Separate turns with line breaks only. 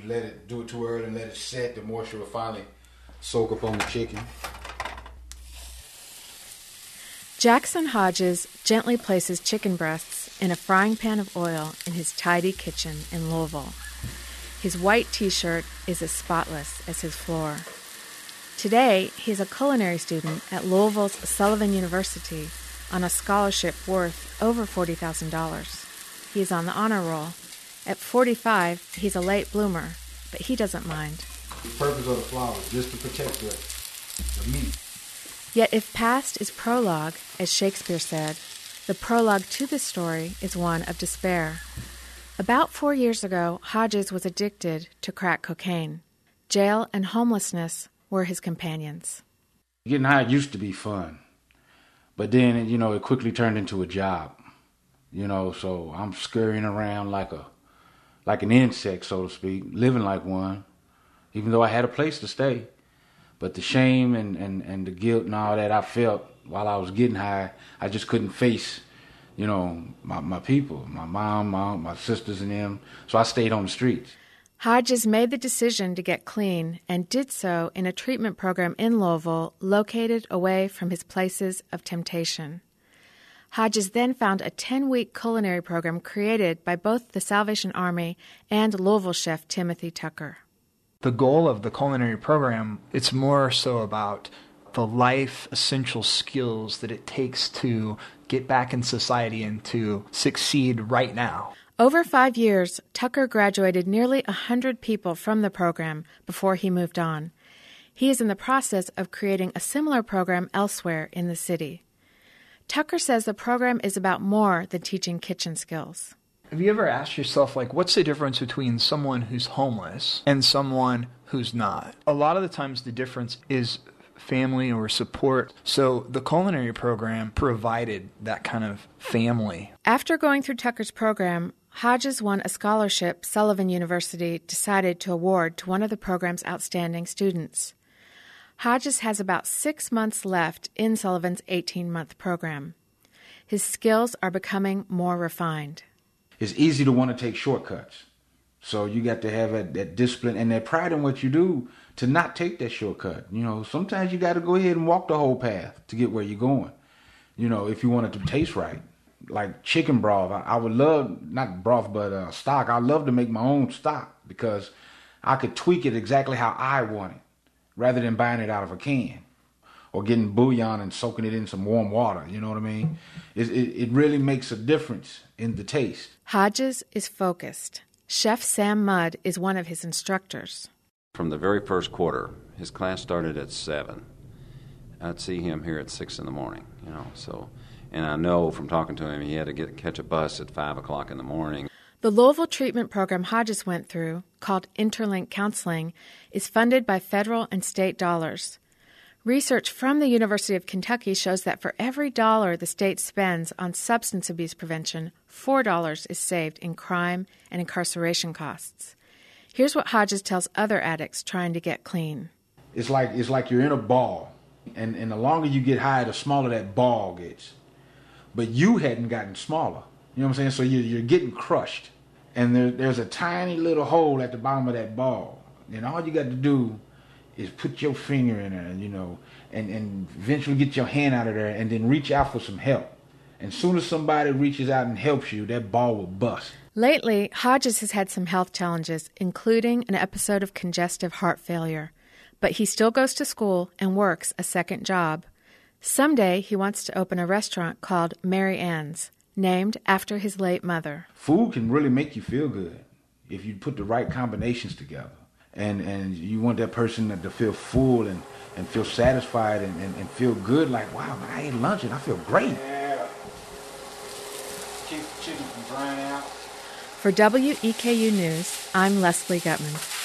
you let it do it too early and let it set, the moisture will finally soak up on the chicken.
Jackson Hodges gently places chicken breasts in a frying pan of oil in his tidy kitchen in Louisville. His white T-shirt is as spotless as his floor. Today, he's a culinary student at Louisville's Sullivan University on a scholarship worth over $40,000. He's on the honor roll. At 45, he's a late bloomer, but he doesn't mind.
The purpose of the flour is just to protect the meat.
Yet if past is prologue, as Shakespeare said, the prologue to this story is one of despair. About 4 years ago, Hodges was addicted to crack cocaine. Jail and homelessness were his companions.
Getting high used to be fun, but then, it quickly turned into a job. So I'm scurrying around like an insect, so to speak, living like one, even though I had a place to stay. But the shame and the guilt and all that I felt while I was getting high, I just couldn't face, my people, my mom, my sisters and them. So I stayed on the streets.
Hodges made the decision to get clean and did so in a treatment program in Louisville located away from his places of temptation. Hodges then found a 10-week culinary program created by both the Salvation Army and Louisville chef Timothy Tucker.
The goal of the culinary program, it's more so about the life essential skills that it takes to get back in society and to succeed right now.
Over 5 years, Tucker graduated nearly 100 people from the program before he moved on. He is in the process of creating a similar program elsewhere in the city. Tucker says the program is about more than teaching kitchen skills.
Have you ever asked yourself, what's the difference between someone who's homeless and someone who's not? A lot of the times the difference is family or support. So the culinary program provided that kind of family.
After going through Tucker's program, Hodges won a scholarship Sullivan University decided to award to one of the program's outstanding students. Hodges has about 6 months left in Sullivan's 18-month program. His skills are becoming more refined.
It's easy to want to take shortcuts. So you got to have that discipline and that pride in what you do to not take that shortcut. Sometimes you got to go ahead and walk the whole path to get where you're going. If you want it to taste right. Like chicken broth, I would love, not broth, but stock. I love to make my own stock because I could tweak it exactly how I want it rather than buying it out of a can or getting bouillon and soaking it in some warm water. You know what I mean? It really makes a difference in the taste.
Hodges is focused. Chef Sam Mudd is one of his instructors.
From the very first quarter, his class started at 7. I'd see him here at 6 in the morning, And I know from talking to him, he had to catch a bus at 5 o'clock in the morning.
The Louisville treatment program Hodges went through, called Interlink Counseling, is funded by federal and state dollars. Research from the University of Kentucky shows that for every dollar the state spends on substance abuse prevention, $4 is saved in crime and incarceration costs. Here's what Hodges tells other addicts trying to get clean.
It's like you're in a ball, and the longer you get high, the smaller that ball gets. But you hadn't gotten smaller. You know what I'm saying? So you're getting crushed. And there's a tiny little hole at the bottom of that ball. And all you got to do is put your finger in there, and eventually get your hand out of there and then reach out for some help. And as soon as somebody reaches out and helps you, that ball will bust.
Lately, Hodges has had some health challenges, including an episode of congestive heart failure. But he still goes to school and works a second job. Someday, he wants to open a restaurant called Mary Ann's, named after his late mother.
Food can really make you feel good if you put the right combinations together. And you want that person to feel full and feel satisfied and feel good, like, wow, man, I ate lunch and I feel great. Yeah. Keep the chicken from drying out.
For WEKU News, I'm Leslie Gutman.